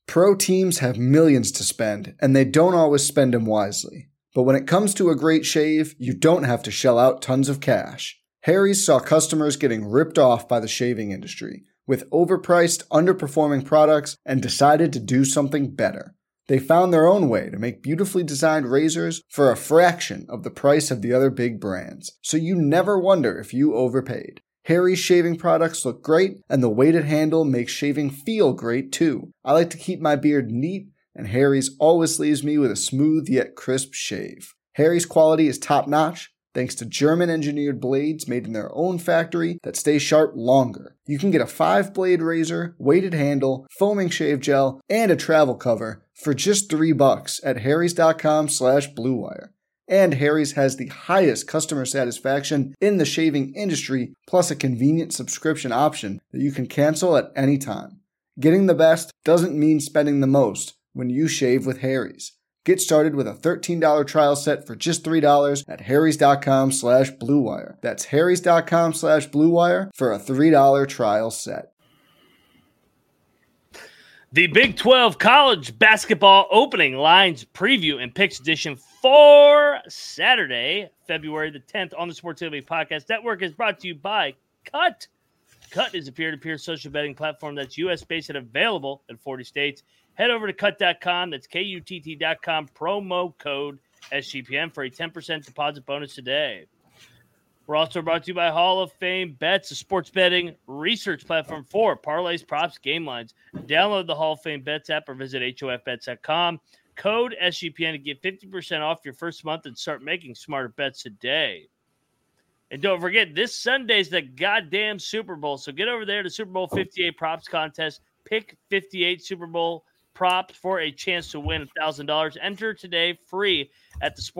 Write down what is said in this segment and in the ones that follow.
Pro teams have millions to spend, and they don't always spend them wisely. But when it comes to a great shave, you don't have to shell out tons of cash. Harry's saw customers getting ripped off by the shaving industry with overpriced, underperforming products and decided to do something better. They found their own way to make beautifully designed razors for a fraction of the price of the other big brands, so you never wonder if you overpaid. Harry's shaving products look great, and the weighted handle makes shaving feel great too. I like to keep my beard neat, and Harry's always leaves me with a smooth yet crisp shave. Harry's quality is top-notch, thanks to German-engineered blades made in their own factory that stay sharp longer. You can get a 5-blade razor, weighted handle, foaming shave gel, and a travel cover for just $3 at harrys.com/bluewire. And Harry's has the highest customer satisfaction in the shaving industry, plus a convenient subscription option that you can cancel at any time. Getting the best doesn't mean spending the most when you shave with Harry's. Get started with a $13 trial set for just $3 at harrys.com/bluewire. That's harrys.com/bluewire for a $3 trial set. The Big 12 College Basketball Opening Lines Preview and Picks Edition for Saturday, February the 10th on the Sports Gambling Podcast Network is brought to you by Cut. Cut is a peer-to-peer social betting platform that's U.S.-based and available in 40 states. Head over to cut.com, that's KUTT.com, promo code SGPN for a 10% deposit bonus today. We're also brought to you by Hall of Fame Bets, a sports betting research platform for parlays, props, game lines. Download the Hall of Fame Bets app or visit HOFBets.com. Code SGPN to get 50% off your first month and start making smarter bets today. And don't forget, this Sunday's the goddamn Super Bowl. So get over there to Super Bowl 58 props contest. Pick 58 Super Bowl props for a chance to win $1,000. Enter today free at the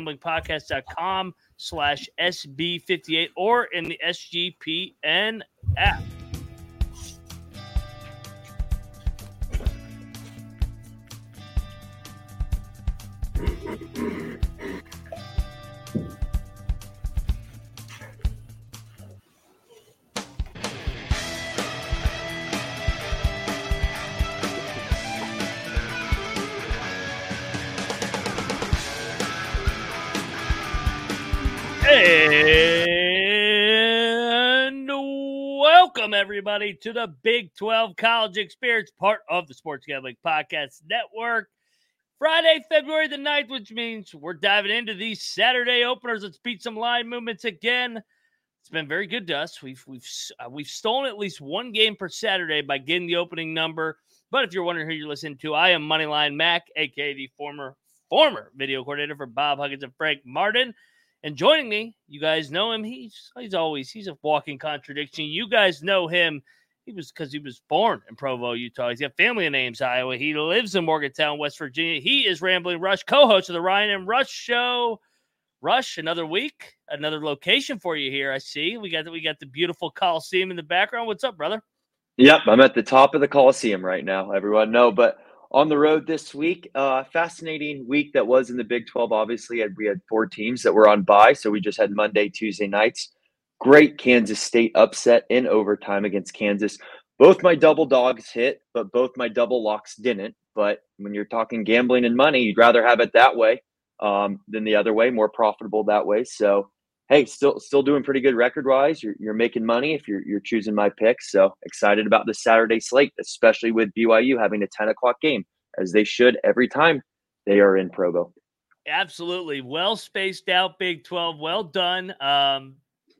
sportsgamblingpodcast.com/SB58 or in the SGPN app. And welcome, everybody, to the Big 12 College Experience, part of the Sports Gambling Podcast Network. Friday, February the 9th, which means we're diving into these Saturday openers. Let's beat some line movements again. It's been very good to us. We've stolen at least one game per Saturday by getting the opening number. But if you're wondering who you're listening to, I am Moneyline Mac, a.k.a. the former video coordinator for Bob Huggins and Frank Martin. And joining me, you guys know him. He's a walking contradiction. You guys know him. He was born in Provo, Utah. He's got family in Ames, Iowa. He lives in Morgantown, West Virginia. He is Rambling Rush, co-host of the Ryan and Rush Show. Rush, another week, another location for you here. I see we got the beautiful Coliseum in the background. What's up, brother? Yep, I'm at the top of the Coliseum right now. Everyone know, but on the road this week, fascinating week that was in the Big 12. Obviously, we had 4 teams that were on bye, so we just had Monday, Tuesday nights. Great Kansas State upset in overtime against Kansas. Both my double dogs hit, but both my double locks didn't. But when you're talking gambling and money, you'd rather have it that way than the other way, more profitable that way. So, hey, still doing pretty good record-wise. You're making money if you're choosing my picks. So excited about the Saturday slate, especially with BYU having a 10 o'clock game, as they should every time they are in Provo. Absolutely. Well spaced out Big 12. Well done. My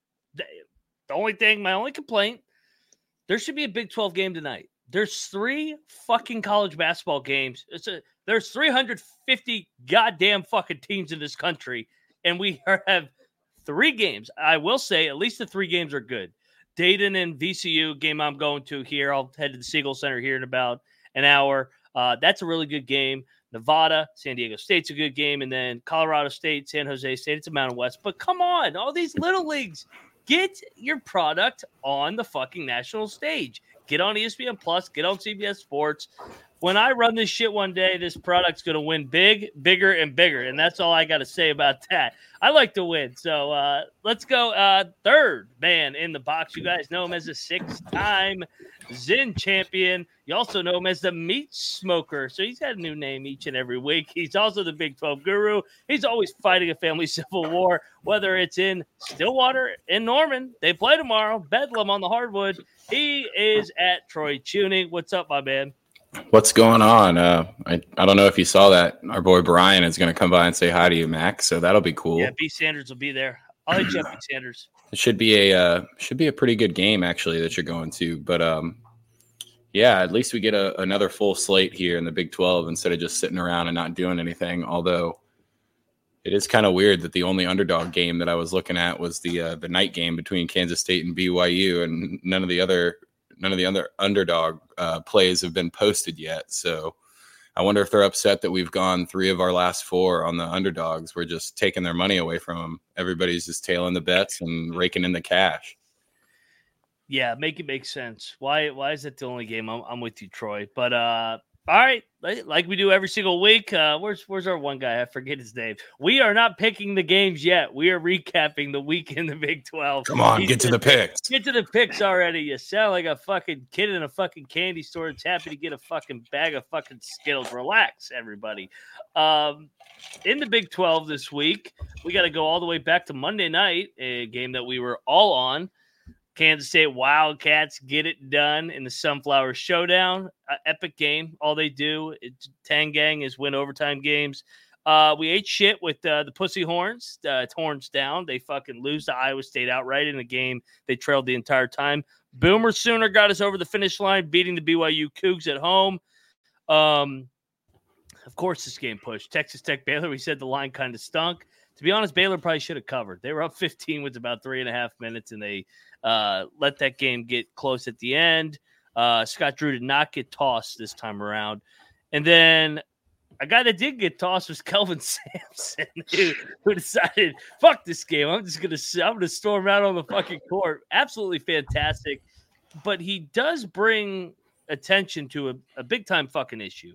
only complaint, there should be a Big 12 game tonight. There's 3 fucking college basketball games. There's 350 goddamn fucking teams in this country, and we have 3 games. I will say at least the 3 games are good. Dayton and VCU game I'm going to here. I'll head to the Siegel Center here in about an hour. That's a really good game. Nevada, San Diego State's a good game. And then Colorado State, San Jose State. It's a Mountain West. But come on, all these little leagues. Get your product on the fucking national stage. Get on ESPN Plus. Get on CBS Sports. When I run this shit one day, this product's going to win big, bigger, and bigger. And that's all I got to say about that. I like to win. So let's go. Third man in the box. You guys know him as a 6-time Zin champion. You also know him as the Meat Smoker. So he's got a new name each and every week. He's also the Big 12 guru. He's always fighting a family civil war, whether it's in Stillwater, in Norman. They play tomorrow. Bedlam on the hardwood. He is at Troy Tuning. What's up, my man? What's going on? I don't know if you saw that. Our boy Brian is going to come by and say hi to you, Mac. So that'll be cool. Yeah, B. Sanders will be there. I'll hit you up, B. Sanders. It should be a pretty good game actually that you're going to. But yeah, at least we get another full slate here in the Big 12 instead of just sitting around and not doing anything. Although it is kind of weird that the only underdog game that I was looking at was the night game between Kansas State and BYU, and none of the other underdog plays have been posted yet. So I wonder if they're upset that we've gone 3 of our last 4 on the underdogs. We're just taking their money away from them. Everybody's just tailing the bets and raking in the cash. Yeah, make it make sense. Why is it the only game? I'm with you, Troy. But all right, like we do every single week. Where's our one guy? I forget his name. We are not picking the games yet. We are recapping the week in the Big 12. Come on, get to the picks. Get to the picks already. You sound like a fucking kid in a fucking candy store that's happy to get a fucking bag of fucking Skittles. Relax, everybody. In the Big 12 this week, we got to go all the way back to Monday night, a game that we were all on. Kansas State Wildcats get it done in the Sunflower Showdown. Epic game. All they do, Tangang, is win overtime games. We ate shit with the Pussy Horns. It's horns down. They fucking lose to Iowa State outright in a game they trailed the entire time. Boomer Sooner got us over the finish line, beating the BYU Cougs at home. Of course, this game pushed. Texas Tech Baylor, we said the line kind of stunk. To be honest, Baylor probably should have covered. They were up 15 with about 3.5 minutes, and they let that game get close at the end. Scott Drew did not get tossed this time around. And then a guy that did get tossed was Kelvin Sampson, who decided, fuck this game. I'm gonna storm out on the fucking court. Absolutely fantastic. But he does bring attention to a big time fucking issue.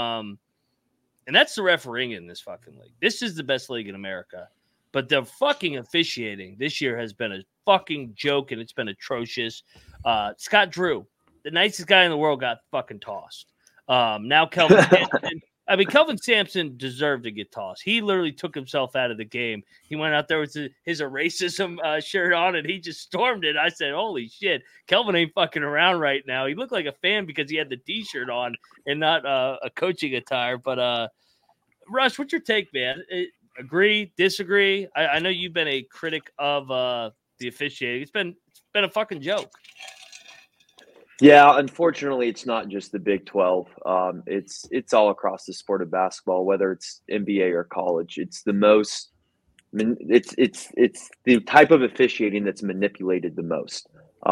And that's the refereeing in this fucking league. This is the best league in America. But the fucking officiating this year has been a fucking joke, and it's been atrocious. Scott Drew, the nicest guy in the world, got fucking tossed. Now Kelvin Sampson. Kelvin Sampson deserved to get tossed. He literally took himself out of the game. He went out there with his racism shirt on, and he just stormed it. I said, holy shit, Kelvin ain't fucking around right now. He looked like a fan because he had the T-shirt on and not a coaching attire. But, Rush, what's your take, man? Agree, disagree? I know you've been a critic of the officiating. It's been a fucking joke. Yeah, unfortunately, it's not just the Big 12. It's all across the sport of basketball, whether it's NBA or college. It's the most. It's the type of officiating that's manipulated the most.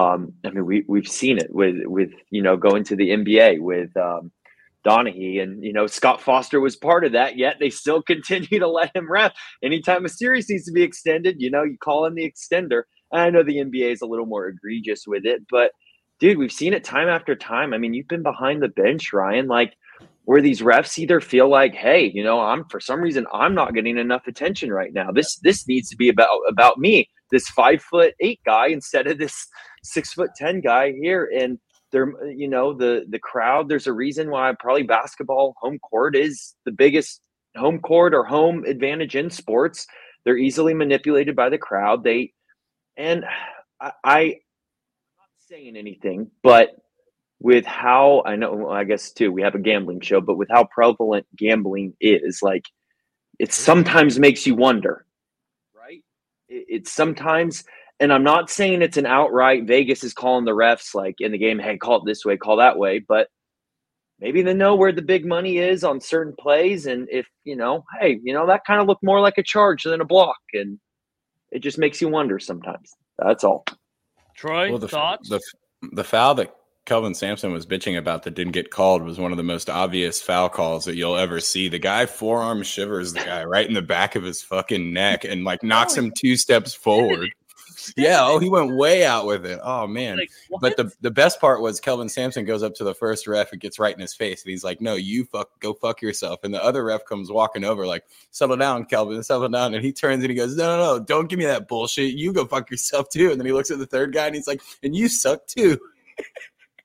We've seen it with going to the NBA with Donaghy, and Scott Foster was part of that. Yet they still continue to let him ref. Anytime a series needs to be extended, you call in the extender. And I know the NBA is a little more egregious with it, but dude, we've seen it time after time. You've been behind the bench, Ryan, where these refs either feel like, hey, for some reason I'm not getting enough attention right now. This needs to be about me, this 5'8" guy instead of this 6'10" guy here. And they're, the crowd, there's a reason why probably basketball home court is the biggest home court or home advantage in sports. They're easily manipulated by the crowd. I'm not saying anything, but with how I guess too, we have a gambling show, but with how prevalent gambling is, it sometimes makes you wonder, right? It's sometimes, and I'm not saying it's an outright Vegas is calling the refs in the game, hey, call it this way, call that way, but maybe they know where the big money is on certain plays, and if hey, that kind of looked more like a charge than a block, and it just makes you wonder sometimes. That's all. Troy, thoughts? The foul that Kelvin Sampson was bitching about that didn't get called was one of the most obvious foul calls that you'll ever see. The guy forearm shivers the guy right in the back of his fucking neck and knocks him 2 steps forward. Yeah, he went way out with it. Oh, man. But the best part was Kelvin Sampson goes up to the first ref and gets right in his face. And he's like, no, go fuck yourself. And the other ref comes walking over settle down, Kelvin, settle down. And he turns and he goes, no, don't give me that bullshit. You go fuck yourself too. And then he looks at the third guy and he's like, and you suck too.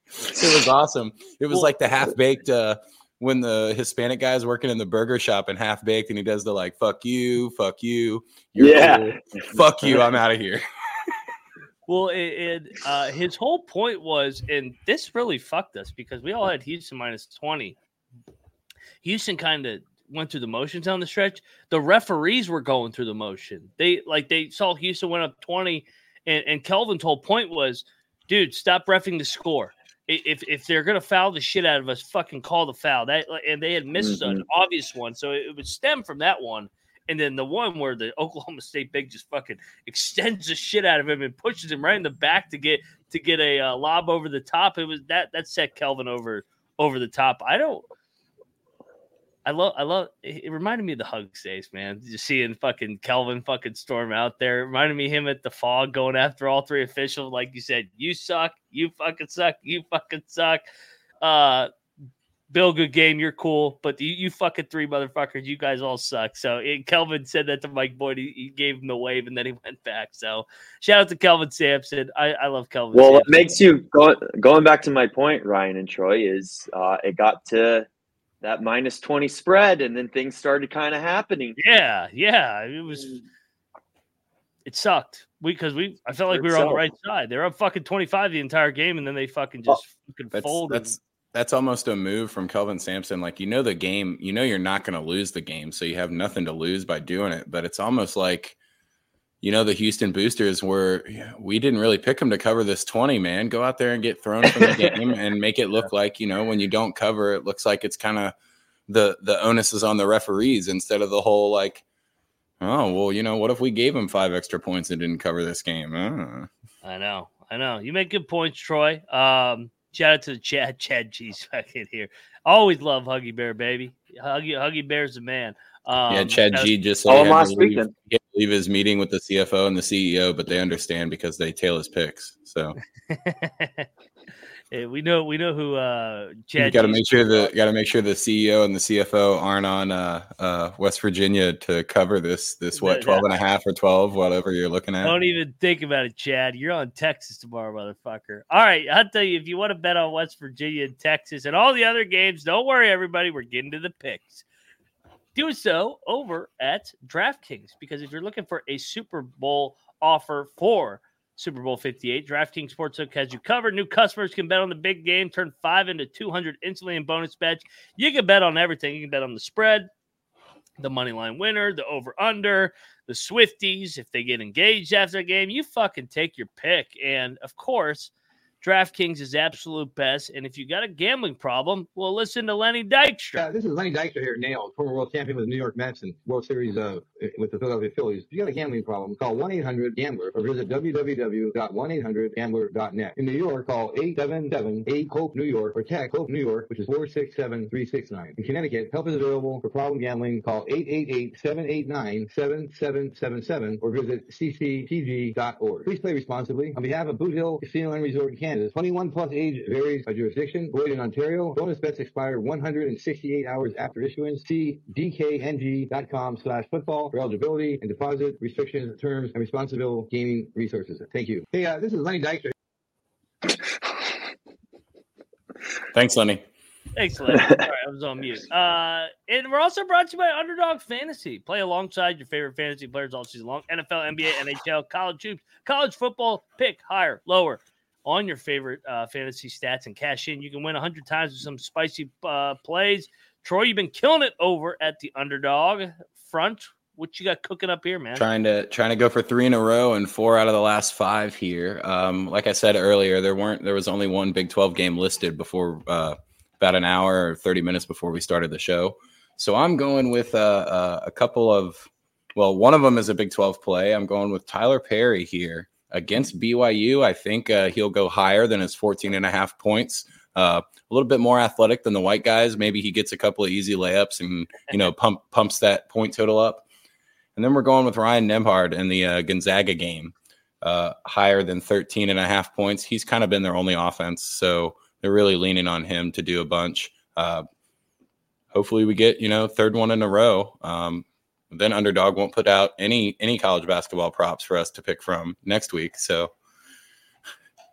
It was awesome. It was like the half-baked when the Hispanic guy's working in the burger shop and half-baked, and he does the like, fuck you, you're cool. Fuck you, I'm out of here. Well, his whole point was, and this really fucked us because we all had Houston minus 20. Houston kind of went through the motions on the stretch. The referees were going through the motion. They saw Houston went up 20, and Kelvin's whole point was, dude, stop reffing the score. If they're gonna foul the shit out of us, fucking call the foul. And they had missed an obvious one, so it would stem from that one. And then the one where the Oklahoma State big just fucking extends the shit out of him and pushes him right in the back to get a lob over the top. It was that set Kelvin over the top. I love it. Reminded me of the Hug Days, man. Just seeing fucking Kelvin fucking storm out there. It reminded me of him at the Fog going after all three officials. Like you said, you suck, you fucking suck, you fucking suck. Bill, good game, you're cool, but you fucking three motherfuckers, you guys all suck. So Kelvin said that to Mike Boyd. He gave him the wave, and then he went back. So shout out to Kelvin Sampson. I love Kelvin. Well, Sampson. what makes you going back to my point, Ryan and Troy, is it got to that minus 20 spread, and then things started kind of happening. Yeah. It sucked. I felt like we were on the right side. They were up fucking 25 the entire game, and then they fucking just folded. That's almost a move from Kelvin Sampson. Like, the game, you're not going to lose the game, so you have nothing to lose by doing it. But it's almost like, the Houston Boosters we didn't really pick them to cover this 20, man. Go out there and get thrown from the game and make it look like, when you don't cover, it looks like it's kind of the onus is on the referees instead of the whole like, oh, well, what if we gave them 5 extra points and didn't cover this game? I know. You make good points, Troy. Shout out to Chad G's back in here. Always love Huggy Bear, baby. Huggy Bear's the man. Chad G just said he had to leave his meeting with the CFO and the CEO, but they understand because they tail his picks. So yeah, we know who Chad. Got to make sure the CEO and the CFO aren't on West Virginia to cover this 12 and a half or 12, whatever you're looking at. Don't even think about it, Chad. You're on Texas tomorrow, motherfucker. All right, I'll tell you, if you want to bet on West Virginia and Texas and all the other games, don't worry, everybody. We're getting to the picks. Do so over at DraftKings, because if you're looking for a Super Bowl offer for Super Bowl 58, DraftKings Sportsbook has you covered. New customers can bet on the big game, turn 5 into 200 instantly in bonus bets. You can bet on everything. You can bet on the spread, the money line winner, the over-under, the Swifties. If they get engaged after a game, you fucking take your pick. And, of course, DraftKings is absolute best. And if you got a gambling problem, well, listen to Lenny Dykstra. This is Lenny Dykstra here, Nailed, former world champion with the New York Mets and World Series with the Philadelphia Phillies. If you got a gambling problem, call 1-800-GAMBLER or visit www.1800gambler.net. In New York, call 877-8-HOPE-NEW YORK or text HOPE New York, which is 467-369. In Connecticut, help is available for problem gambling. Call 888-789-7777 or visit cctg.org. Please play responsibly. On behalf of Boot Hill Casino and Resort in Kansas, 21 plus age varies by jurisdiction. Void in Ontario. Bonus bets expire 168 hours after issuance. See dkng.com/football for eligibility and deposit restrictions, terms, and responsible gaming resources. Thank you. Hey, this is Lenny Dykstra. Thanks, Lenny. Thanks, Lenny. All right, I was on mute. And we're also brought to you by Underdog Fantasy. Play alongside your favorite fantasy players all season long. NFL, NBA, NHL, college hoops, college football. Pick higher, lower on your favorite fantasy stats and cash in. You can win 100 times with some spicy plays. Troy, you've been killing it over at the Underdog front. What you got cooking up here, man? Trying to go for 3 in a row and 4 out of the last 5 here. Like I said earlier, there was only one Big 12 game listed before about an hour or 30 minutes before we started the show. So I'm going with a couple of, well, one of them is a Big 12 play. I'm going with Tyler Perry here. Against BYU, I think he'll go higher than his 14.5 points. A little bit more athletic than the white guys. Maybe he gets a couple of easy layups and, pumps that point total up. And then we're going with Ryan Nembhard in the Gonzaga game, higher than 13.5 points. He's kind of been their only offense, so they're really leaning on him to do a bunch. Hopefully we get, third one in a row. Then Underdog won't put out any college basketball props for us to pick from next week. So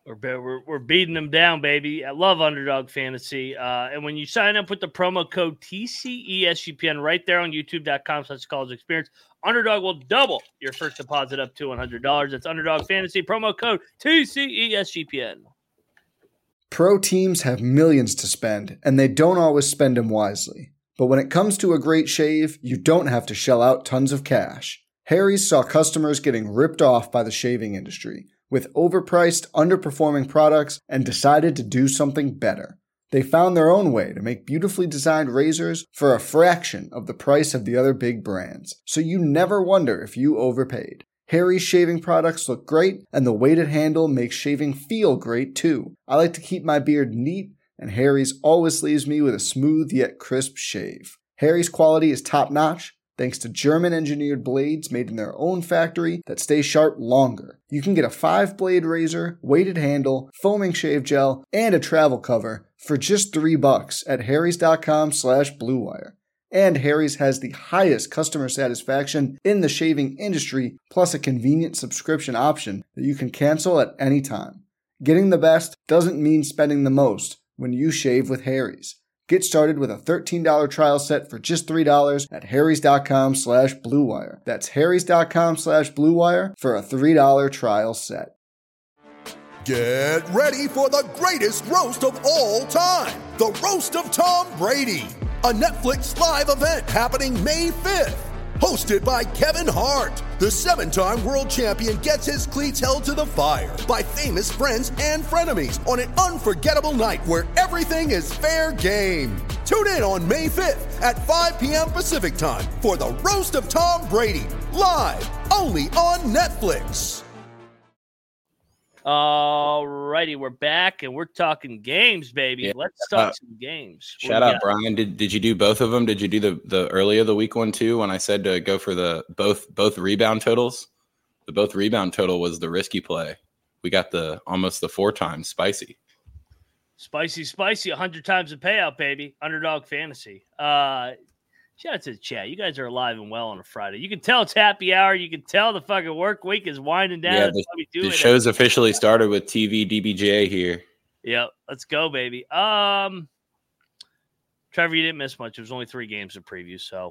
We're beating them down, baby. I love Underdog Fantasy. And when you sign up with the promo code TCESGPN right there on youtube.com/collegeexperience, Underdog will double your first deposit up to $100. That's Underdog Fantasy, promo code TCESGPN. Pro teams have millions to spend, and they don't always spend them wisely. But when it comes to a great shave, you don't have to shell out tons of cash. Harry's saw customers getting ripped off by the shaving industry with overpriced, underperforming products and decided to do something better. They found their own way to make beautifully designed razors for a fraction of the price of the other big brands, so you never wonder if you overpaid. Harry's shaving products look great, and the weighted handle makes shaving feel great too. I like to keep my beard neat, and Harry's always leaves me with a smooth yet crisp shave. Harry's quality is top-notch, thanks to German-engineered blades made in their own factory that stay sharp longer. You can get a 5-blade razor, weighted handle, foaming shave gel, and a travel cover for just $3 at harrys.com/bluewire. And Harry's has the highest customer satisfaction in the shaving industry, plus a convenient subscription option that you can cancel at any time. Getting the best doesn't mean spending the most when you shave with Harry's. Get started with a $13 trial set for just $3 at harrys.com/bluewire. That's harrys.com/bluewire for a $3 trial set. Get ready for the greatest roast of all time, the Roast of Tom Brady, a Netflix live event happening May 5th. Hosted by Kevin Hart, the 7-time world champion gets his cleats held to the fire by famous friends and frenemies on an unforgettable night where everything is fair game. Tune in on May 5th at 5 p.m. Pacific time for the Roast of Tom Brady, live only on Netflix. All righty, we're back and we're talking games, baby. Yeah. Let's talk some games. Shout out, Brian. Did you do both of them? Did you do the early of the week one too? When I said to go for the both rebound totals, the both rebound total was the risky play. We got almost the 4 times spicy, 100 times the payout, baby. Underdog Fantasy. Shout out to the chat. You guys are alive and well on a Friday. You can tell it's happy hour. You can tell the fucking work week is winding down. Yeah, the show's officially started with TV DBJ here. Yep, let's go, baby. Trevor, you didn't miss much. It was only 3 games to preview. So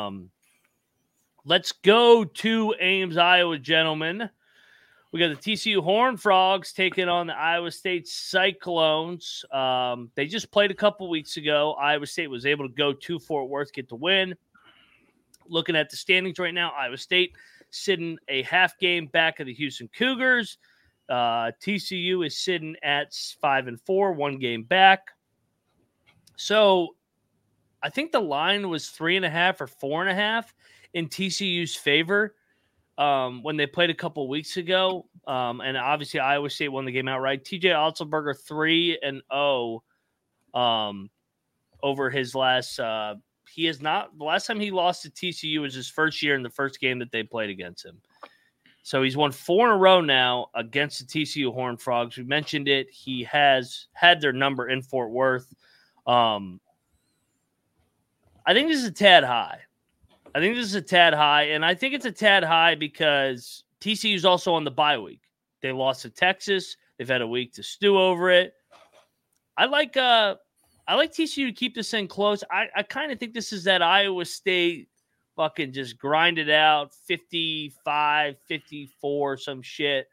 let's go to Ames, Iowa, gentlemen. We got the TCU Horned Frogs taking on the Iowa State Cyclones. They just played a couple weeks ago. Iowa State was able to go to Fort Worth, get the win. Looking at the standings right now, Iowa State sitting a half game back of the Houston Cougars. TCU is sitting at 5-4, 1 game back. So I think the line was 3.5 or 4.5 in TCU's favor. When they played a couple weeks ago, and obviously Iowa State won the game outright. TJ Otzelberger 3-0 over his last. He is not the last time he lost to TCU was his first year in the first game that they played against him. So he's won 4 in a row now against the TCU Horned Frogs. We mentioned it. He has had their number in Fort Worth. I think this is a tad high. And I think it's a tad high because TCU is also on the bye week. They lost to Texas. They've had a week to stew over it. I like TCU to keep this thing close. I kind of think this is that Iowa State fucking just grind it out, 55, 54, some shit.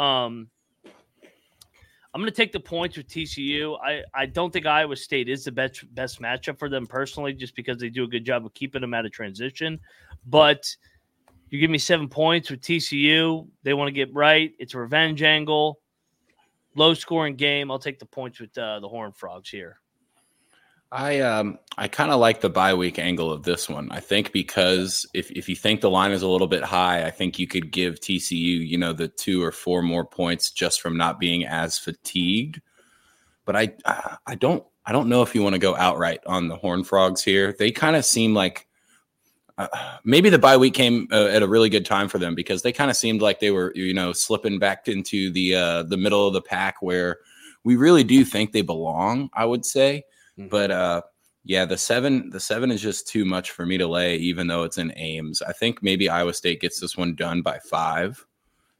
I'm going to take the points with TCU. I don't think Iowa State is the best matchup for them personally, just because they do a good job of keeping them out of transition. But you give me 7 points with TCU. They want to get right. It's a revenge angle. Low-scoring game. I'll take the points with the Horned Frogs here. I kind of like the bye week angle of this one. I think because if you think the line is a little bit high, I think you could give TCU, the 2 or 4 more points just from not being as fatigued. But I don't know if you want to go outright on the Horned Frogs here. They kind of seem like maybe the bye week came at a really good time for them, because they kind of seemed like they were slipping back into the middle of the pack where we really do think they belong, I would say. But the 7 is just too much for me to lay, even though it's in Ames. I think maybe Iowa State gets this one done by 5.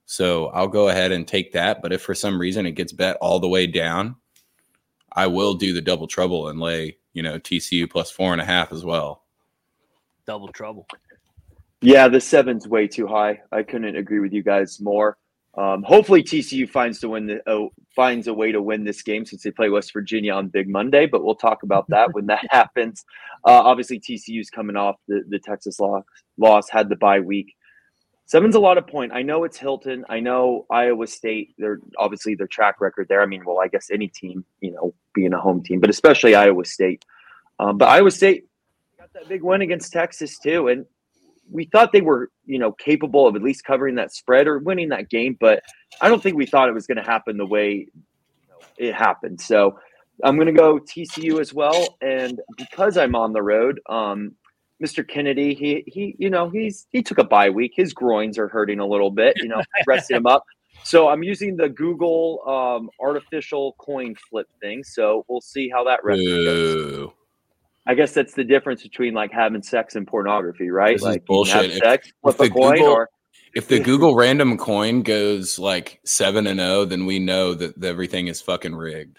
So I'll go ahead and take that. But if for some reason it gets bet all the way down, I will do the double trouble and lay, TCU plus 4.5 as well. Double trouble. Yeah, the 7's way too high. I couldn't agree with you guys more. Hopefully TCU finds a way to win this game since they play West Virginia on Big Monday, but we'll talk about that when that happens. Obviously TCU's coming off the Texas loss, had the bye week. 7's a lot of point. I know it's Hilton. I know Iowa State. They're obviously their track record there. I mean, well, I guess any team, being a home team, but especially Iowa State. But Iowa State got that big win against Texas too, and we thought they were, capable of at least covering that spread or winning that game, but I don't think we thought it was going to happen the way it happened. So I'm going to go TCU as well, and because I'm on the road, Mr. Kennedy, he took a bye week. His groins are hurting a little bit, rested him up. So I'm using the Google artificial coin flip thing. So we'll see how that record goes. I guess that's the difference between like having sex and pornography, right? This like is bullshit. Have sex, flip a coin, if the Google random coin goes like 7-0, then we know that everything is fucking rigged.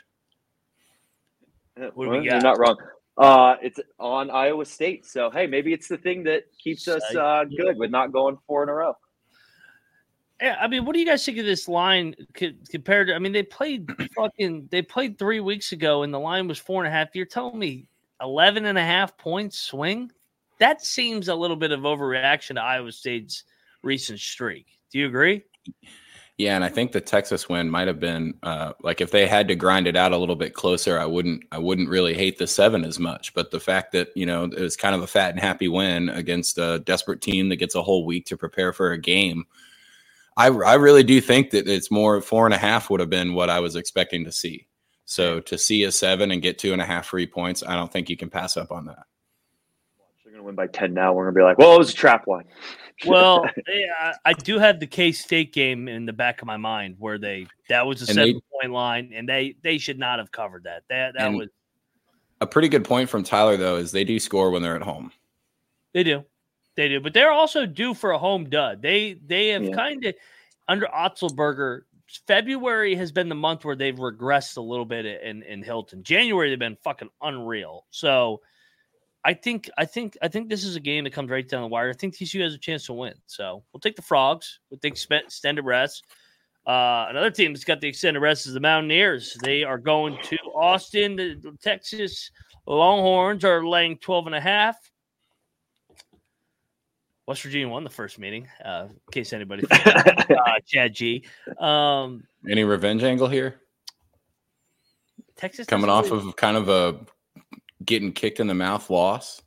You're not wrong. It's on Iowa State, so hey, maybe it's the thing that keeps us good with not going 4 in a row. Yeah, I mean, what do you guys think of this line compared to? I mean, they played 3 weeks ago, and the line was 4.5. You're telling me 11.5 points swing? That seems a little bit of overreaction to Iowa State's recent streak. Do you agree? Yeah, and I think the Texas win might have been like if they had to grind it out a little bit closer, I wouldn't really hate the 7 as much. But the fact that it was kind of a fat and happy win against a desperate team that gets a whole week to prepare for a game, I really do think that it's more 4.5 would have been what I was expecting to see. So to see a 7 and get 2.5 free points, I don't think you can pass up on that. They're going to win by 10 now. We're going to be like, well, it was a trap line. Well, I do have the K-State game in the back of my mind where that was a 7-point line, and they should not have covered that. That was a pretty good point from Tyler, though, is they do score when they're at home. They do, but they're also due for a home dud. They have kind of under Otzelberger. February has been the month where they've regressed a little bit in Hilton. January they've been fucking unreal. So I think this is a game that comes right down the wire. I think TCU has a chance to win. So we'll take the Frogs. We'll take extended rest. Another team that's got the extended rest is the Mountaineers. They are going to Austin. The Texas Longhorns are laying 12.5. West Virginia won the first meeting, in case anybody Chad G. Any revenge angle here? Texas coming off of kind of a getting kicked in the mouth loss.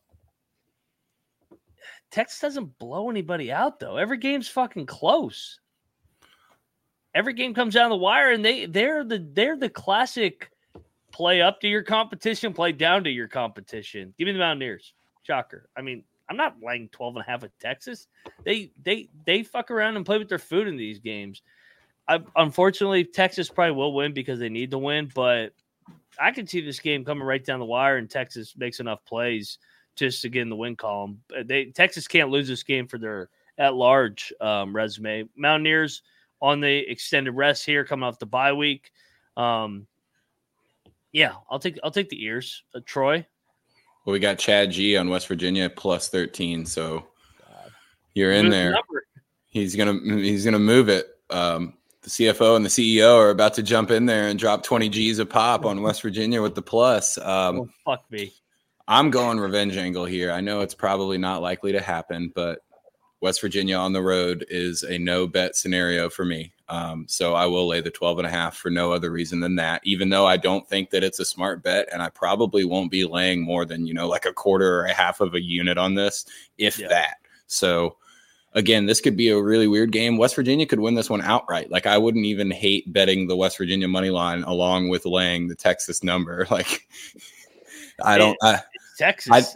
Texas doesn't blow anybody out, though. Every game's fucking close. Every game comes down the wire, and they're the classic play up to your competition, play down to your competition. Give me the Mountaineers. Shocker. I mean, I'm not laying 12.5 at Texas. They fuck around and play with their food in these games. Unfortunately, Texas probably will win because they need to win, but I can see this game coming right down the wire, and Texas makes enough plays just to get in the win column. Texas can't lose this game for their at-large resume. Mountaineers on the extended rest here, coming off the bye week. I'll take the ears. Troy. Well, we got Chad G on West Virginia plus 13, so you're in there. He's gonna move it. The CFO and the CEO are about to jump in there and drop 20 G's a pop on West Virginia with the plus. Fuck me. I'm going revenge angle here. I know it's probably not likely to happen, but West Virginia on the road is a no bet scenario for me. So I will lay the 12.5 for no other reason than that, even though I don't think that it's a smart bet. And I probably won't be laying more than, like a quarter or a half of a unit on this, if that. So again, this could be a really weird game. West Virginia could win this one outright. Like, I wouldn't even hate betting the West Virginia money line along with laying the Texas number. Like, Texas.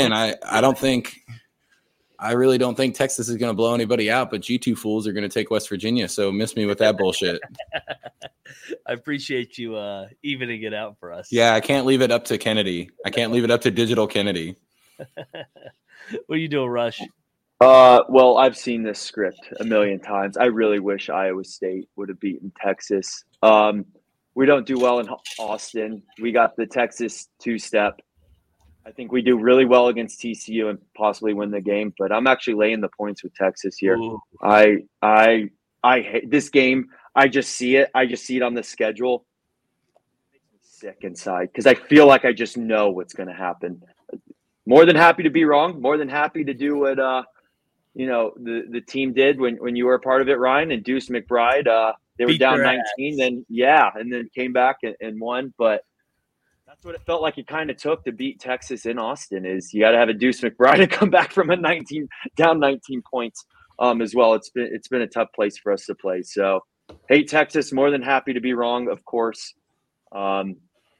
I really don't think Texas is going to blow anybody out, but you two fools are going to take West Virginia. So miss me with that bullshit. I appreciate you evening it out for us. Yeah, I can't leave it up to Kennedy. I can't leave it up to Digital Kennedy. What are you doing, Rush? Well, I've seen this script a million times. I really wish Iowa State would have beaten Texas. We don't do well in Austin. We got the Texas two-step. I think we do really well against TCU and possibly win the game, but I'm actually laying the points with Texas here. Ooh. I hate this game. I just see it. I just see it on the schedule. It makes me sick inside because I feel like I just know what's going to happen. More than happy to be wrong. More than happy to do what the team did when you were a part of it, Ryan, and Deuce McBride. They were Beat down their 19, and then came back and won. But that's what it felt like it kind of took to beat Texas in Austin. Is you got to have a Deuce McBride to come back from down 19 points as well. It's been a tough place for us to play. So hate Texas. More than happy to be wrong, of course. Man,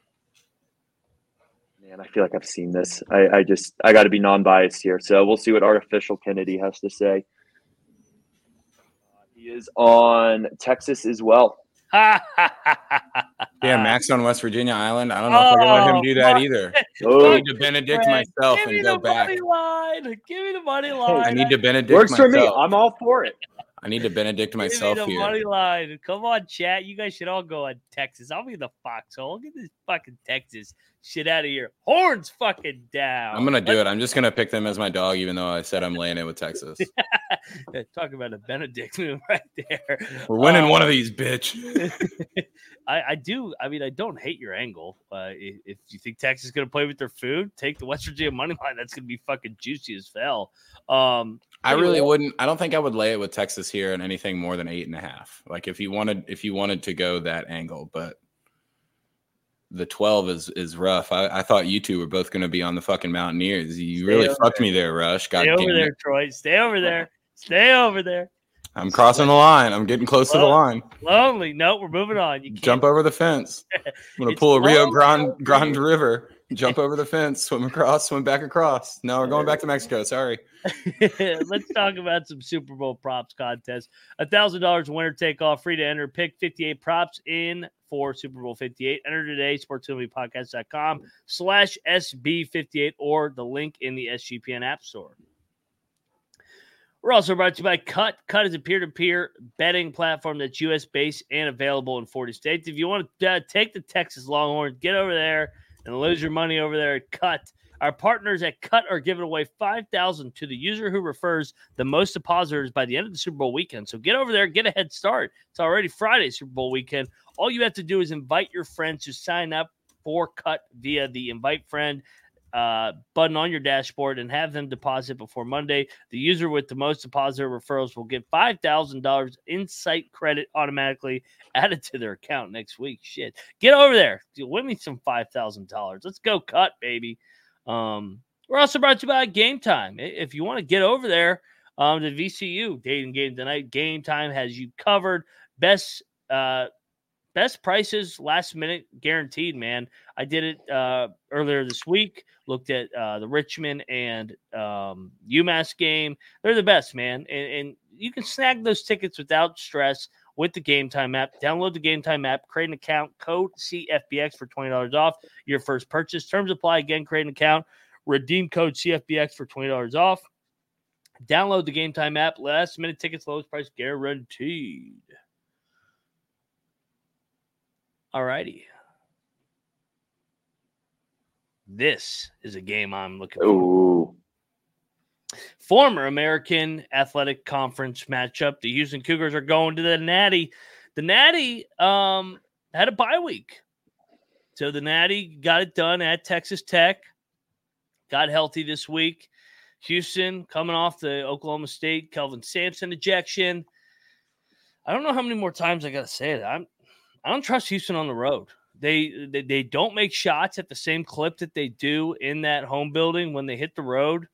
I feel like I've seen this. I got to be non-biased here. So we'll see what Artificial Kennedy has to say. He is on Texas as well. Yeah, Max on West Virginia Island. I don't know if I can let him do that either. I need to Benedict myself and go back. Give me the money line. I need to Benedict Works myself. for me. I'm all for it. I need to Benedict myself Give me the here. money line. Come on, chat. You guys should all go on Texas. I'll be the foxhole. Get this fucking Texas shit out of here. Horns fucking down. I'm going to do it. I'm just going to pick them as my dog, even though I said I'm laying it with Texas. Talk about a Benedict move right there. We're winning one of these, bitch. I do. I mean, I don't hate your angle. If you think Texas is going to play with their food, take the West Virginia money line. That's going to be fucking juicy as hell. I really wouldn't. I don't think I would lay it with Texas here in anything more than 8.5. Like if you wanted to go that angle, but the 12 is rough. I thought you two were both going to be on the fucking Mountaineers. You really fucked me there, Rush. God damn it. Stay over there, Troy. Stay over there. Stay over there. I'm crossing the line. I'm getting close to the line. Lonely. No, we're moving on. You can't. Jump over the fence. I'm going to pull a Rio Grande River. Jump over the fence, swim across, swim back across. No, we're going back to Mexico. Sorry. Let's talk about some Super Bowl props contest. $1,000 winner take all, free to enter. Pick 58 props in for Super Bowl 58. Enter today, sportsgambling.com/SB58 or the link in the SGPN App Store. We're also brought to you by Cut. Cut is a peer-to-peer betting platform that's U.S.-based and available in 40 states. If you want to take the Texas Longhorns, get over there and lose your money over there at Cut. Our partners at Cut are giving away $5,000 to the user who refers the most depositors by the end of the Super Bowl weekend. So get over there, get a head start. It's already Friday, Super Bowl weekend. All you have to do is invite your friends to sign up for Cut via the Invite Friend button on your dashboard and have them deposit before Monday. The user with the most depositor referrals will get $5,000 insight credit automatically added to their account next week. Shit. Get over there. Win me some $5,000. Let's go Cut, baby. We're also brought to you by Game Time. If you want to get over there to VCU, dating game tonight, Game Time has you covered. Best prices, last minute guaranteed, man. I did it earlier this week. Looked at the Richmond and UMass game. They're the best, man. And you can snag those tickets without stress with the Game Time app. Download the Game Time app, create an account, code CFBX for $20 off your first purchase. Terms apply. Again, create an account, redeem code CFBX for $20 off. Download the Game Time app. Last minute tickets, lowest price guaranteed. All righty. This is a game I'm looking for. Former American Athletic Conference matchup. The Houston Cougars are going to the Natty. The Natty had a bye week. So the Natty got it done at Texas Tech. Got healthy this week. Houston coming off the Oklahoma State Kelvin Sampson ejection. I don't know how many more times I got to say it. I don't trust Houston on the road. They don't make shots at the same clip that they do in that home building when they hit the road.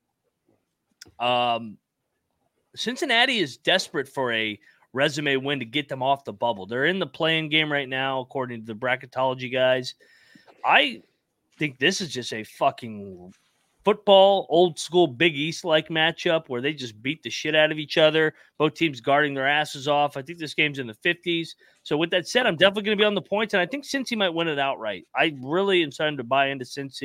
Cincinnati is desperate for a resume win to get them off the bubble. They're in the play-in game right now, according to the bracketology guys. I think this is just a fucking football, old school Big East-like matchup where they just beat the shit out of each other. Both teams guarding their asses off. I think this game's in the 50s. So with that said, I'm definitely going to be on the points, and I think Cincy might win it outright. I really am starting to buy into Cincy.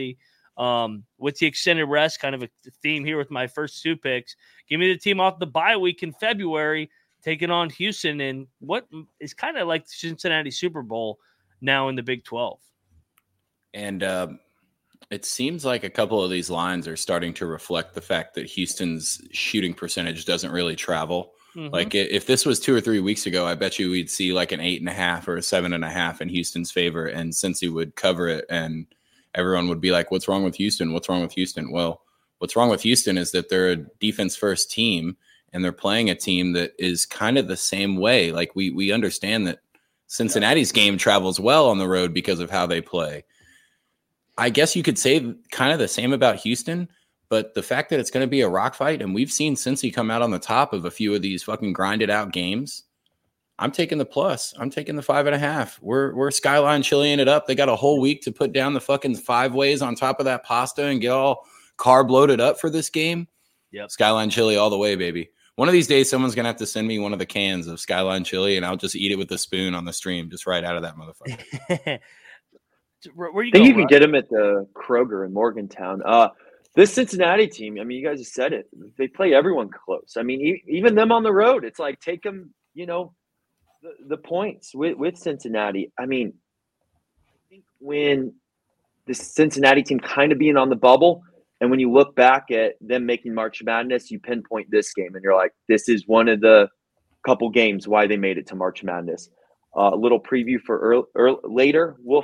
With the extended rest, kind of a theme here with my first 2 picks. Give me the team off the bye week in February, taking on Houston in what is kind of like the Cincinnati Super Bowl now in the Big 12. And it seems like a couple of these lines are starting to reflect the fact that Houston's shooting percentage doesn't really travel. Mm-hmm. Like if this was 2 or 3 weeks ago, I bet you we'd see like an 8.5 or a 7.5 in Houston's favor, and Cincy would cover it, and everyone would be like, "What's wrong with Houston? What's wrong with Houston?" Well, what's wrong with Houston is that they're a defense first team, and they're playing a team that is kind of the same way. Like we understand that Cincinnati's game travels well on the road because of how they play. I guess you could say kind of the same about Houston, but the fact that it's going to be a rock fight, and we've seen Cincy come out on the top of a few of these fucking grinded out games, I'm taking the plus. I'm taking the 5.5. We're Skyline chiliing it up. They got a whole week to put down the fucking 5 ways on top of that pasta and get all carb loaded up for this game. Yep. Skyline chili all the way, baby. One of these days, someone's going to have to send me one of the cans of Skyline chili, and I'll just eat it with a spoon on the stream, just right out of that motherfucker. Where you I think going, you can Rod? get them at the Kroger in Morgantown. This Cincinnati team, I mean, you guys have said it. They play everyone close. I mean, even them on the road, it's like take them, the points with Cincinnati. I mean, I think when the Cincinnati team kind of being on the bubble, and when you look back at them making March Madness, you pinpoint this game, and you're like, this is one of the couple games why they made it to March Madness. A little preview for later, Wolf.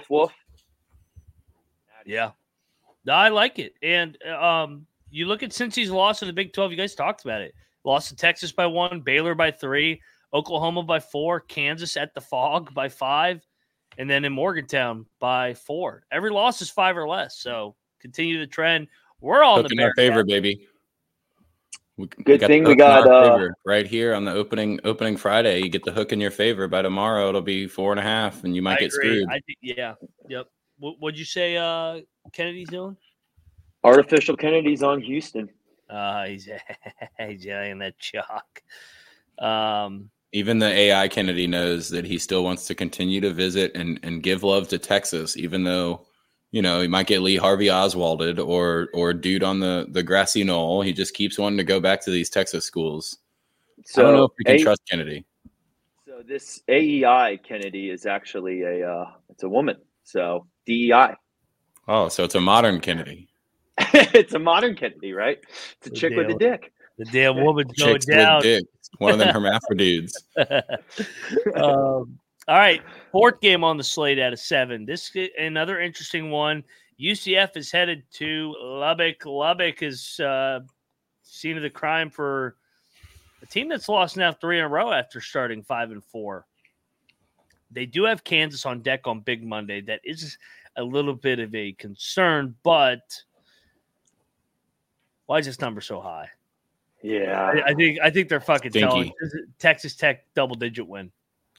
Yeah. No, I like it. And you look at Cincy's loss in the Big 12. You guys talked about it. Lost to Texas by 1, Baylor by 3, Oklahoma by 4, Kansas at the Fog by 5, and then in Morgantown by 4. Every loss is 5 or less. So continue the trend. We're all in our favor, baby. Good thing we got right here on the opening Friday. You get the hook in your favor. By tomorrow, it'll be 4.5, and you might get screwed. Yeah. Yep. What'd you say Kennedy's doing? Artificial Kennedy's on Houston. He's in that chalk. Even the AI Kennedy knows that he still wants to continue to visit and give love to Texas, even though, he might get Lee Harvey Oswalded or dude on the grassy knoll. He just keeps wanting to go back to these Texas schools. So I don't know if we can trust Kennedy. So this AEI Kennedy is actually it's a woman. So DEI. Oh, so it's a modern Kennedy. It's a modern Kennedy, right? It's a chick with a dick. The damn woman's going Chicks down. With dicks. One of them hermaphrodites. All right, 4th game on the slate out of 7. This is another interesting one. UCF is headed to Lubbock. Lubbock is scene of the crime for a team that's lost now 3 in a row after starting 5-4. They do have Kansas on deck on Big Monday. That is a little bit of a concern, but why is this number so high? Yeah, I think they're fucking telling Texas Tech double-digit win.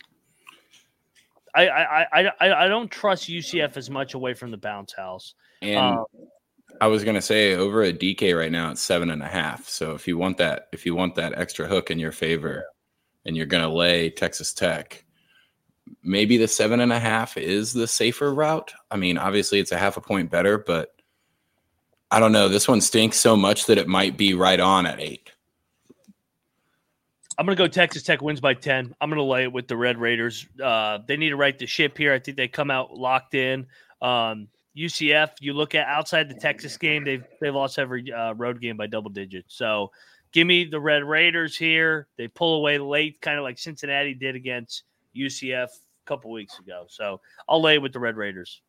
I don't trust UCF as much away from the bounce house. And I was gonna say over at DK right now it's 7.5. So if you want that extra hook in your favor, and you're gonna lay Texas Tech, maybe the 7.5 is the safer route. I mean, obviously it's a 0.5 point better, but I don't know. This one stinks so much that it might be right on at 8. I'm going to go Texas Tech wins by 10. I'm going to lay it with the Red Raiders. They need to right the ship here. I think they come out locked in. UCF, you look at outside the Texas game, they've lost every road game by double digits. So give me the Red Raiders here. They pull away late, kind of like Cincinnati did against UCF a couple weeks ago. So I'll lay it with the Red Raiders.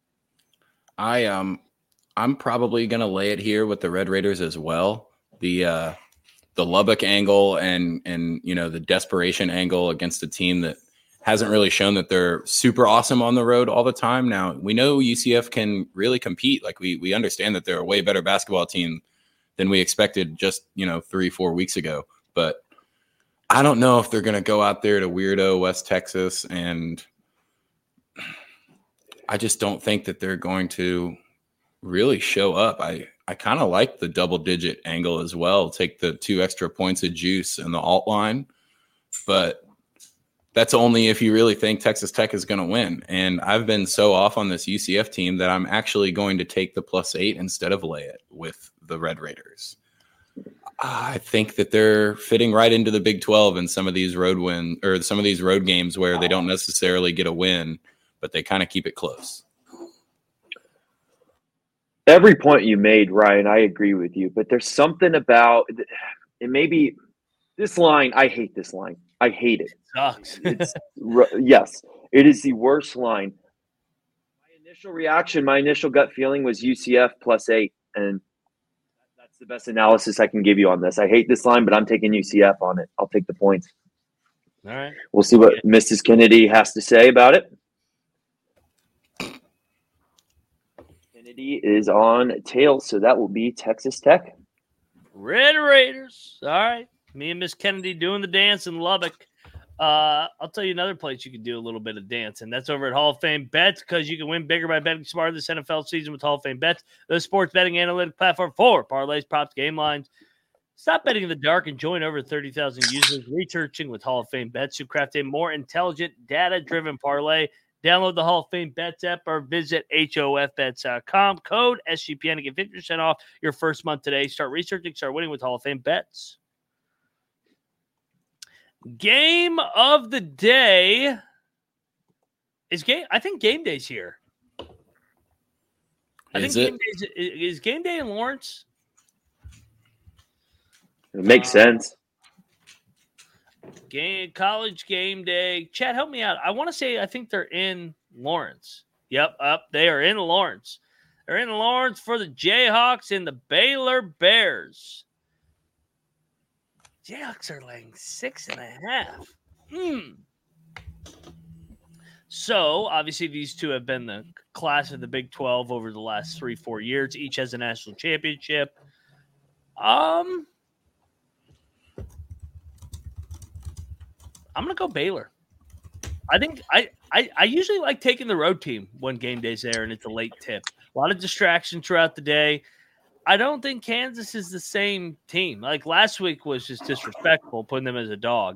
I'm probably going to lay it here with the Red Raiders as well. The Lubbock angle and the desperation angle against a team that hasn't really shown that they're super awesome on the road all the time. Now, we know UCF can really compete. Like we understand that they're a way better basketball team than we expected just, 3-4 weeks ago. But I don't know if they're going to go out there to weirdo West Texas, and I just don't think that they're going to really show up. I kind of like the double-digit angle as well. Take the 2 extra points of juice in the alt line, but that's only if you really think Texas Tech is going to win. And I've been so off on this UCF team that I'm actually going to take the +8 instead of lay it with the Red Raiders. I think that they're fitting right into the Big 12 in some of these road games where they don't necessarily get a win, but they kind of keep it close. Every point you made, Ryan, I agree with you, but there's something about it. Maybe this line, I hate this line. I hate it. Sucks. Yes, it is the worst line. My initial reaction, my initial gut feeling was UCF +8, and that's the best analysis I can give you on this. I hate this line, but I'm taking UCF on it. I'll take the points. All right. We'll see what Mrs. Kennedy has to say about it. Kennedy is on tails, so that will be Texas Tech. Red Raiders. All right. Me and Miss Kennedy doing the dance in Lubbock. I'll tell you another place you can do a little bit of dancing. That's over at Hall of Fame Bets, because you can win bigger by betting smarter this NFL season with Hall of Fame Bets, the sports betting analytic platform for parlays, props, game lines. Stop betting in the dark and join over 30,000 users researching with Hall of Fame Bets to craft a more intelligent, data-driven parlay. Download the Hall of Fame Bets app or visit HOFBets.com. Code SGPN to get 50% off your first month today. Start researching, start winning with Hall of Fame Bets. Game of the day is game. I think game day's here. Is game day in Lawrence? It makes sense. College game day. Chad, help me out. I want to say I think they're in Lawrence. Yep, they are in Lawrence. They're in Lawrence for the Jayhawks and the Baylor Bears. Jayhawks are laying 6.5. So, obviously, these two have been the class of the Big 12 over the last 3-4 years. Each has a national championship. I'm going to go Baylor. I think I usually like taking the road team when game day's there and it's a late tip. A lot of distraction throughout the day. I don't think Kansas is the same team. Like last week was just disrespectful, putting them as a dog.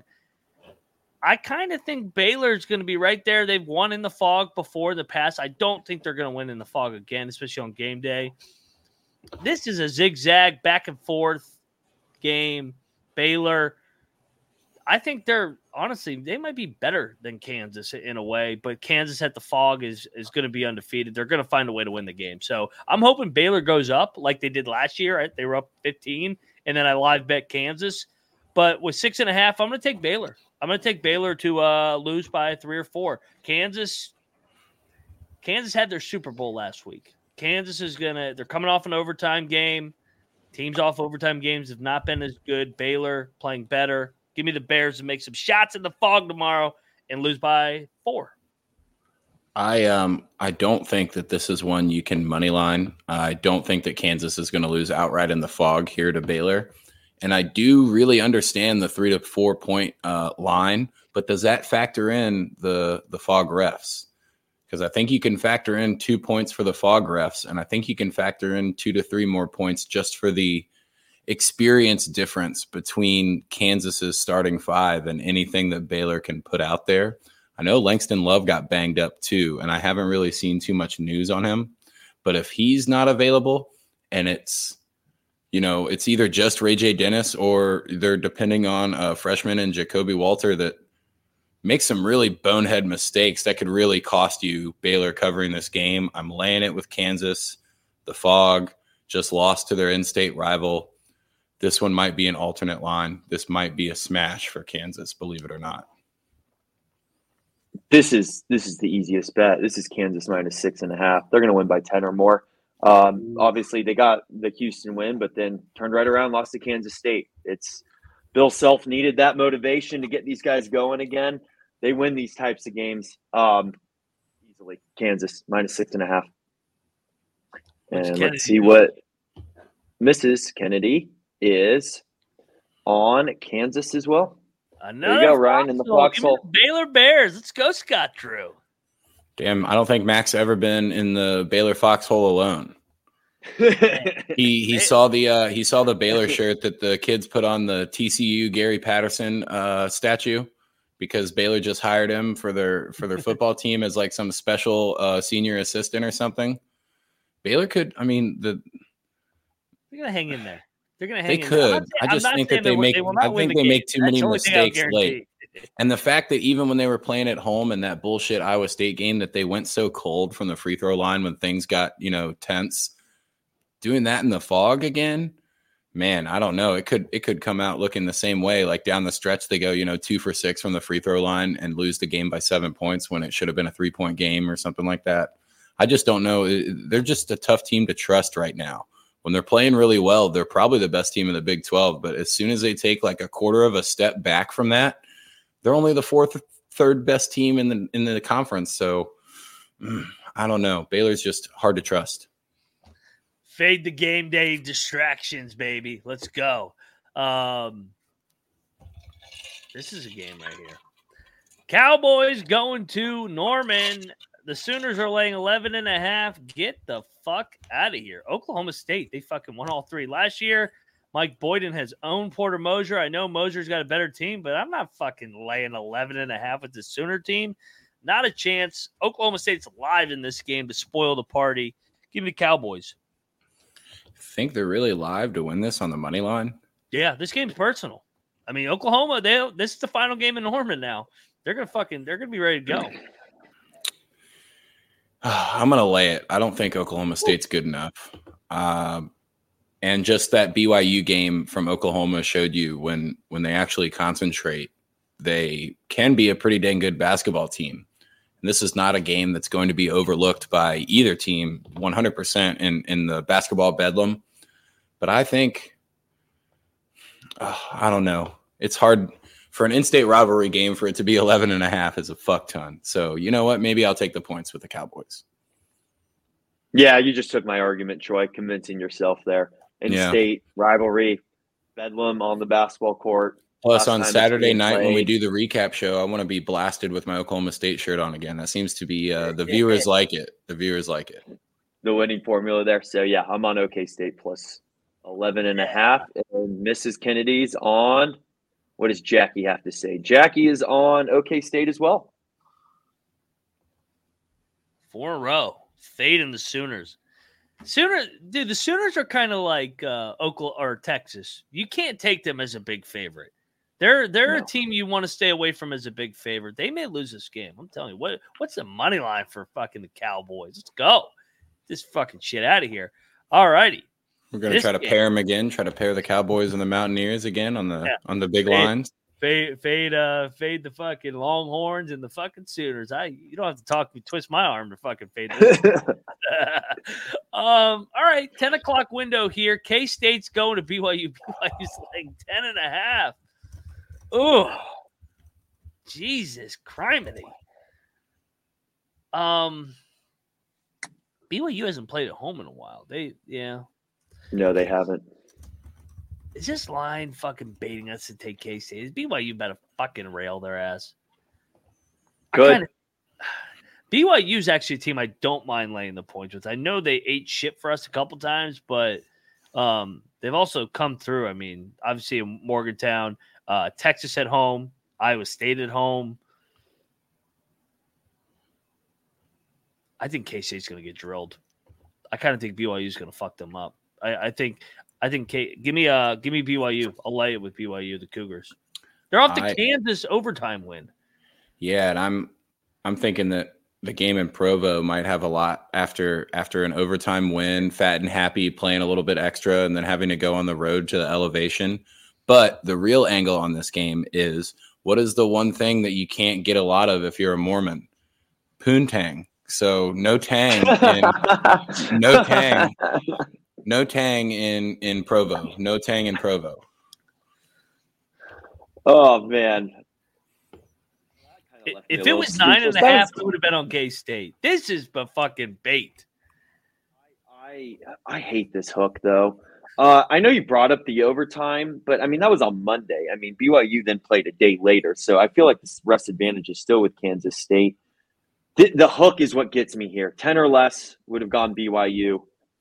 I kind of think Baylor's going to be right there. They've won in the fog before in the past. I don't think they're going to win in the fog again, especially on game day. This is a zigzag back and forth game. Baylor, I think they might be better than Kansas in a way, but Kansas at the fog is going to be undefeated. They're going to find a way to win the game. So I'm hoping Baylor goes up like they did last year. Right? They were up 15, and then I live bet Kansas. But with 6.5, I'm going to take Baylor. I'm going to take Baylor to lose by 3 or 4. Kansas had their Super Bowl last week. Kansas they're coming off an overtime game. Teams off overtime games have not been as good. Baylor playing better. Give me the Bears to make some shots in the fog tomorrow and lose by 4. I don't think that this is one you can money line. I don't think that Kansas is going to lose outright in the fog here to Baylor. And I do really understand the 3 to 4 point line, but does that factor in the fog refs? Because I think you can factor in 2 points for the fog refs, and I think you can factor in 2 to 3 more points just for the experience difference between Kansas's starting 5 and anything that Baylor can put out there. I know Langston Love got banged up too, and I haven't really seen too much news on him. But if he's not available and it's either just Ray J. Dennis or they're depending on a freshman and Jacoby Walter that makes some really bonehead mistakes that could really cost you Baylor covering this game. I'm laying it with Kansas. The fog just lost to their in-state rival. This one might be an alternate line. This might be a smash for Kansas, believe it or not. This is the easiest bet. This is Kansas minus 6.5. They're going to win by 10 or more. Obviously, they got the Houston win, but then turned right around, lost to Kansas State. It's Bill Self needed that motivation to get these guys going again. They win these types of games easily. Kansas minus 6.5. And let's see what Mrs. Kennedy is on Kansas as well. There you go, Ryan, in the foxhole. Baylor Bears. Let's go, Scott Drew. Damn, I don't think Mac's ever been in the Baylor foxhole alone. He saw the Baylor shirt that the kids put on the TCU Gary Patterson statue because Baylor just hired him for their football team as like some special senior assistant or something. Baylor could, I mean, they're gonna hang in there. They're gonna hang. They in could. There. I just think that they make. I think they make too many mistakes late. And the fact that even when they were playing at home in that bullshit Iowa State game, that they went so cold from the free throw line when things got, tense, doing that in the fog again, man, I don't know. It could come out looking the same way. Like down the stretch, they go, 2 for 6 from the free throw line and lose the game by 7 points when it should have been a 3-point game or something like that. I just don't know. They're just a tough team to trust right now. When they're playing really well, they're probably the best team in the Big 12. But as soon as they take like a quarter of a step back from that, they're only the third best team in the conference. So I don't know. Baylor's just hard to trust. Fade the game day distractions, baby. Let's go. This is a game right here. Cowboys going to Norman. The Sooners are laying 11.5. Get the fuck out of here. Oklahoma State, they fucking won all 3 last year. Mike Boyden has owned Porter Moser. I know Moser's got a better team, but I'm not fucking laying 11.5 with the Sooner team. Not a chance. Oklahoma State's live in this game to spoil the party. Give me the Cowboys. Think they're really live to win this on the money line? Yeah, this game's personal. I mean, Oklahoma, this is the final game in Norman now. They're gonna be ready to go. I'm gonna lay it. I don't think Oklahoma State's good enough. And just that BYU game from Oklahoma showed you when they actually concentrate, they can be a pretty dang good basketball team. And this is not a game that's going to be overlooked by either team 100% in the basketball bedlam. But I think, I don't know. It's hard for an in-state rivalry game for it to be 11.5 is a fuck ton. So you know what? Maybe I'll take the points with the Cowboys. Yeah, you just took my argument, Troy, convincing yourself there. In-state rivalry, bedlam on the basketball court. Plus, on Saturday night when we do the recap show, I want to be blasted with my Oklahoma State shirt on again. That seems to be the viewers like it. The viewers like it. The winning formula there. So, yeah, I'm on OK State plus 11.5. And Mrs. Kennedy's on. What does Jackie have to say? Jackie is on OK State as well. 4 in a row. Fading the Sooners. The Sooners are kind of like Oklahoma or Texas. You can't take them as a big favorite. They're a team you want to stay away from as a big favorite. They may lose this game. I'm telling you, what's the money line for fucking the Cowboys? Let's go. This fucking shit out of here. All righty. We're gonna try to pair them again. Try to pair the Cowboys and the Mountaineers again on the big lines. Fade the fucking Longhorns and the fucking Sooners. You don't have to talk me, twist my arm to fucking fade this. All right, 10 o'clock window here. K-State's going to BYU. BYU's like 10.5. Oh, Jesus criminy. BYU hasn't played at home in a while. No, they haven't. Is this line fucking baiting us to take K-State? Is BYU better fucking rail their ass? Good. BYU's actually a team I don't mind laying the points with. I know they ate shit for us a couple times, but they've also come through. I mean, obviously in Morgantown, Texas at home, Iowa State at home. I think K-State's going to get drilled. I kind of think BYU's going to fuck them up. I think give me BYU. I'll lay it with BYU, the Cougars. They're off the Kansas overtime win. Yeah, and I'm thinking that the game in Provo might have a lot after an overtime win, fat and happy, playing a little bit extra, and then having to go on the road to the elevation. But the real angle on this game is, what is the one thing that you can't get a lot of if you're a Mormon? Poontang. So no tang in Provo. No tang in Provo. Oh man. If it was 9.5, it would have been on K-State. This is but fucking bait. I hate this hook though. I know you brought up the overtime, but I mean that was on Monday. I mean BYU then played a day later, so I feel like the rest advantage is still with Kansas State. The hook is what gets me here. 10 or less would have gone BYU.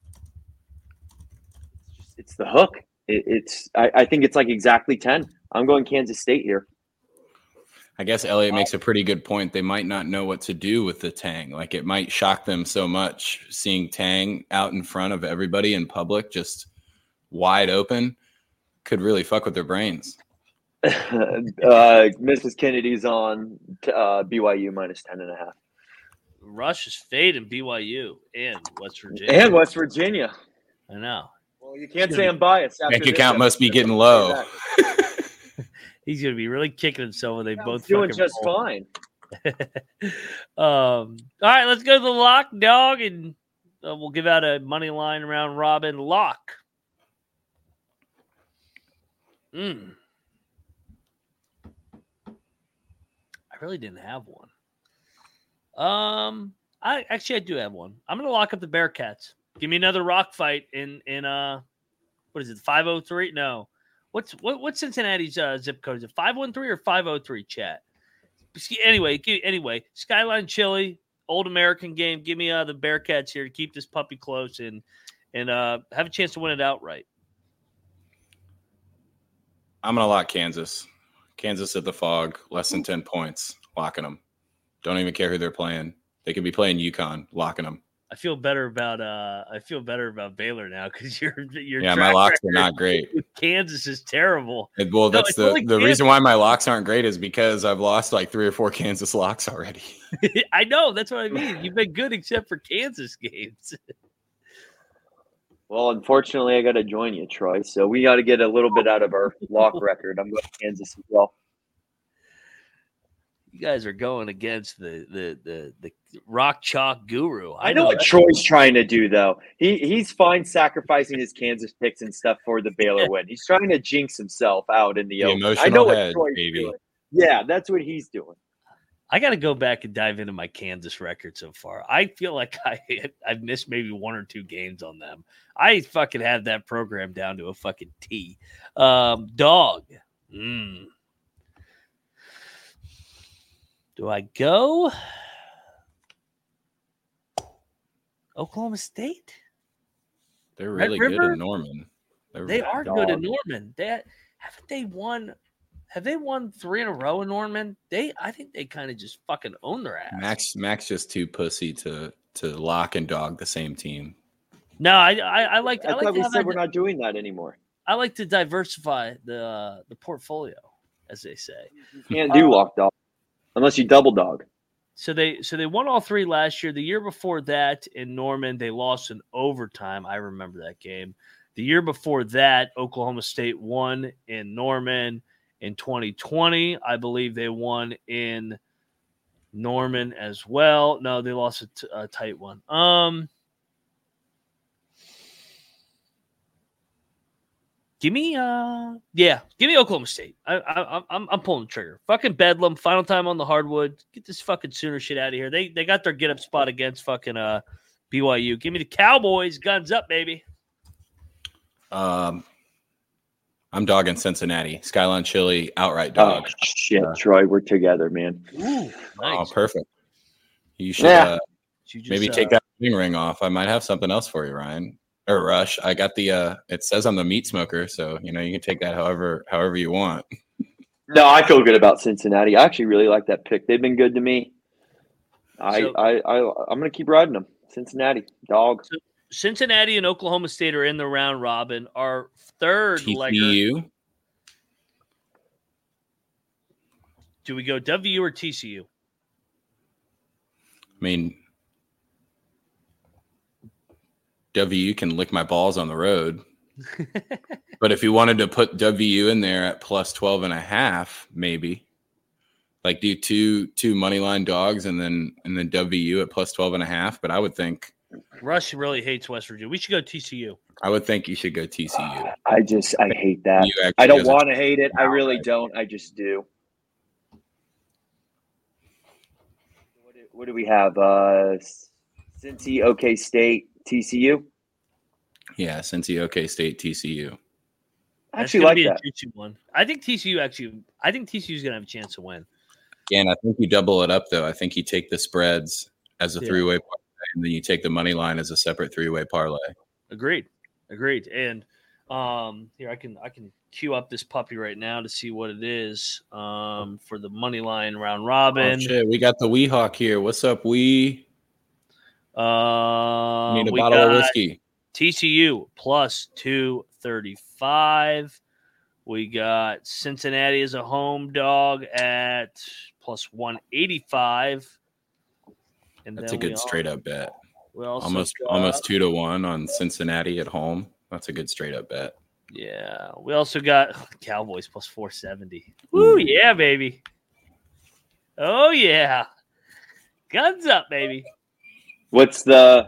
It's the hook. I think it's like exactly 10. I'm going Kansas State here. I guess Elliot makes a pretty good point. They might not know what to do with the Tang. Like, it might shock them so much seeing Tang out in front of everybody in public, just wide open, could really fuck with their brains. Mrs. Kennedy's on BYU -10.5. Rush is fading BYU and West Virginia. I know. Well, you can't say I'm biased. Bank account must be getting low. He's going to be really kicking himself when they both doing just fine. All right, let's go to the lock, dog, and we'll give out a money line round robin lock. I really didn't have one. I do have one. I'm going to lock up the Bearcats. Give me another rock fight in what is it? 503? No. What's Cincinnati's zip code? Is it 513 or 503? Chat. Anyway, Skyline Chili, Old American game. Give me the Bearcats here to keep this puppy close and have a chance to win it outright. I'm gonna lock Kansas. Kansas at the Fog, less than 10 points. Locking them. Don't even care who they're playing. They could be playing UConn. Locking them. I feel better about Baylor now because your my locks are not great. Kansas is terrible. Well, that's the reason why my locks aren't great is because I've lost like 3 or 4 Kansas locks already. I know, that's what I mean. You've been good except for Kansas games. Well, unfortunately, I got to join you, Troy. So we got to get a little bit out of our lock record. I'm going to Kansas as well. You guys are going against the rock chalk guru. I know what Troy's trying to do, though. He's fine sacrificing his Kansas picks and stuff for the Baylor win. He's trying to jinx himself out in the open. I know what Troy's doing. Yeah, that's what he's doing. I got to go back and dive into my Kansas record so far. I feel like I've missed maybe 1 or 2 games on them. I fucking had that program down to a fucking T. Dog. Do I go Oklahoma State? They're really good in Norman. They are good in Norman. Have they won 3 in a row in Norman? I think they kind of just fucking own their ass. Max just too pussy to lock and dog the same team. No, I like. I thought we said we're not doing that anymore. I like to diversify the portfolio, as they say. You can't do lock dog unless you double dog. So they won all 3 last year. The year before that in Norman, they lost in overtime. I remember that game. The year before that, Oklahoma State won in Norman. In 2020, I believe they won in Norman as well. No, they lost a tight one. Give me Oklahoma State. I'm pulling the trigger. Fucking Bedlam. Final time on the hardwood. Get this fucking Sooner shit out of here. They got their get up spot against fucking BYU. Give me the Cowboys. Guns up, baby. I'm dogging Cincinnati. Skyline Chili outright dog. Oh, shit, Troy, we're together, man. Ooh, nice. Oh, perfect. You should maybe take that ring off. I might have something else for you, Ryan. Or Rush. I got the it says I'm the meat smoker, so you can take that however you want. No, I feel good about Cincinnati. I actually really like that pick. They've been good to me. I'm gonna keep riding them. Cincinnati, dog. So Cincinnati and Oklahoma State are in the round robin. Our third TCU. Do we go WU or TCU? I mean, WU can lick my balls on the road. But if you wanted to put WU in there at plus 12.5, maybe like do two money line dogs and then WU at plus 12.5. But I would think Rush really hates West Virginia. We should go TCU. I would think you should go TCU. I hate that. I don't want to hate it. I really don't. I just do. What do we have? Cincy, OK State, TCU. Yeah, Cincy, OK State, TCU. I actually like that. One. I think TCU is gonna have a chance to win. Again, I think you double it up though. I think you take the spreads as a 3-way parlay, and then you take the money line as a separate 3-way parlay. Agreed. And Here I can queue up this puppy right now to see what it is. For the money line round robin. Oh, shit, we got the Weehawk here. What's up, Wee? Need a bottle of whiskey. TCU plus 235. We got Cincinnati as a home dog at plus 185. And that's a good straight up bet. Almost 2-1 on Cincinnati at home. That's a good straight up bet. Yeah. We also got Cowboys plus 470. Woo, yeah, baby. Oh, yeah. Guns up, baby. What's the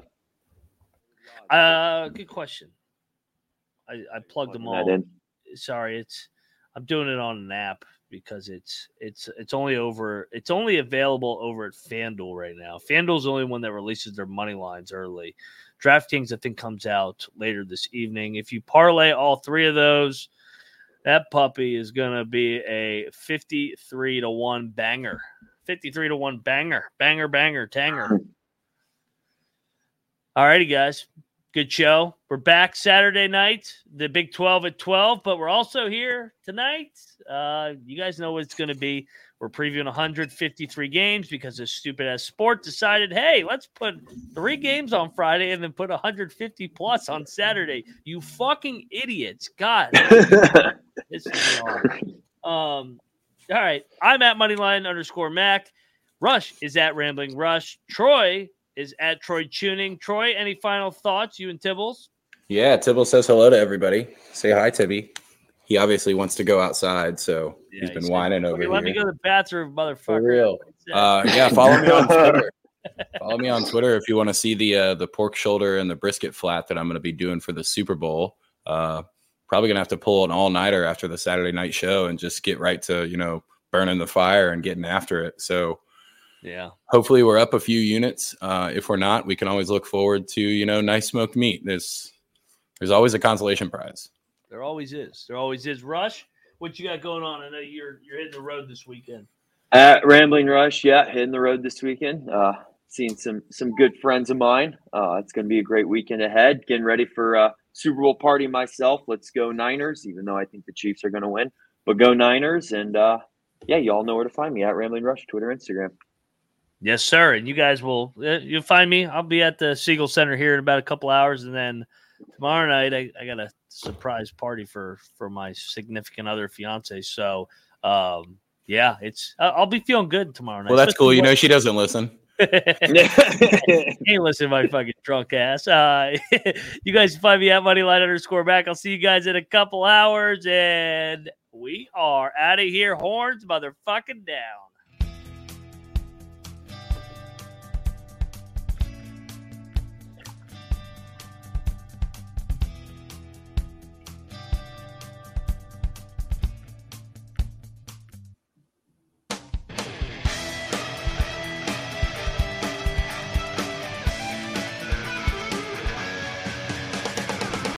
good question. I plugged them all. in? Sorry, I'm doing it on an app because it's only available over at FanDuel right now. FanDuel's the only one that releases their money lines early. DraftKings, I think, comes out later this evening. If you parlay all three of those, that puppy is gonna be a 53-1 banger. 53-1 banger. Banger, tanger. All righty, guys. Good show. We're back Saturday night, the Big 12 at 12, but we're also here tonight. You guys know what it's going to be. We're previewing 153 games because this stupid-ass sport decided, hey, let's put 3 games on Friday and then put 150 plus on Saturday. You fucking idiots. God. This is all right. I'm at Moneyline_Mac. Rush is at Rambling Rush. Troy is at Troy Tuning. Troy, any final thoughts, you and Tibbles? Yeah, Tibble says hello to everybody. Say hi, Tibby. He obviously wants to go outside, so he's been whining over here. Let me go to the bathroom, motherfucker. For real. Yeah, follow me on Twitter. Follow me on Twitter if you want to see the pork shoulder and the brisket flat that I'm going to be doing for the Super Bowl. Probably going to have to pull an all-nighter after the Saturday night show and just get right to, burning the fire and getting after it. So yeah, hopefully we're up a few units. If we're not, we can always look forward to, nice smoked meat. There's always a consolation prize. There always is. Rush, what you got going on? I know you're hitting the road this weekend. At Rambling Rush, yeah, hitting the road this weekend. Seeing some good friends of mine. It's going to be a great weekend ahead. Getting ready for a Super Bowl party myself. Let's go Niners, even though I think the Chiefs are going to win. But go Niners. And, yeah, you all know where to find me, at Rambling Rush, Twitter, Instagram. Yes, sir. And you guys you'll find me. I'll be at the Siegel Center here in about a couple hours. And then tomorrow night, I got a surprise party for my significant other fiance. So, yeah, I'll be feeling good tomorrow night. Well, that's cool. She doesn't listen. Ain't listen to my fucking drunk ass. You guys can find me at Moneyline_Mac. I'll see you guys in a couple hours. And we are out of here. Horns motherfucking down.